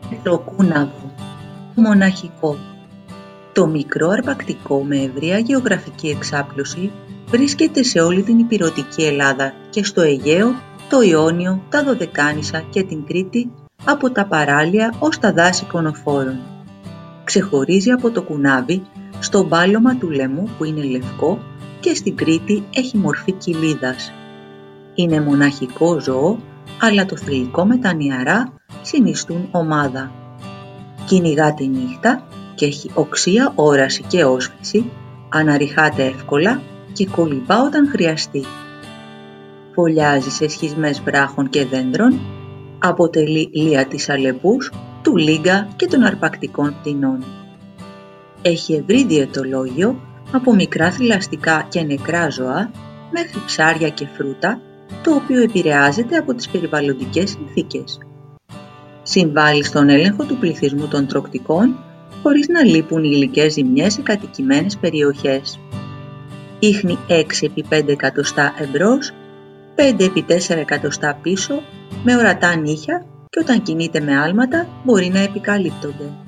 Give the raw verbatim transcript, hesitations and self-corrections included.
Πετροκούναβο, μοναχικό. Το μικρό αρπακτικό με ευρεία γεωγραφική εξάπλωση βρίσκεται σε όλη την ηπειρωτική Ελλάδα και στο Αιγαίο, το Ιόνιο, τα Δωδεκάνησα και την Κρήτη, από τα παράλια ως τα δάση κονοφόρων. Ξεχωρίζει από το κουνάβι στο μπάλωμα του λαιμού που είναι λευκό και στην Κρήτη έχει μορφή κοιλίδας. Είναι μοναχικό ζώο, αλλά το θηλυκό με τα νιαρά συνιστούν ομάδα. Κυνηγά τη νύχτα και έχει οξεία όραση και όσφρηση, αναρριχάται εύκολα και κολυμπά όταν χρειαστεί. Φωλιάζει σε σχισμές βράχων και δέντρων, αποτελεί λία της αλεπούς, του λίγκα και των αρπακτικών πτηνών. Έχει ευρύ διαιτολόγιο από μικρά θηλαστικά και νεκρά ζώα μέχρι ψάρια και φρούτα, το οποίο επηρεάζεται από τις περιβαλλοντικές συνθήκες. Συμβάλλει στον έλεγχο του πληθυσμού των τρωκτικών, χωρίς να λείπουν υλικές ζημιές σε κατοικημένες περιοχές. Ίχνη έξι επί πέντε εκατοστά εμπρός, πέντε επί τέσσερα εκατοστά πίσω, με ορατά νύχια και όταν κινείται με άλματα μπορεί να επικαλύπτονται.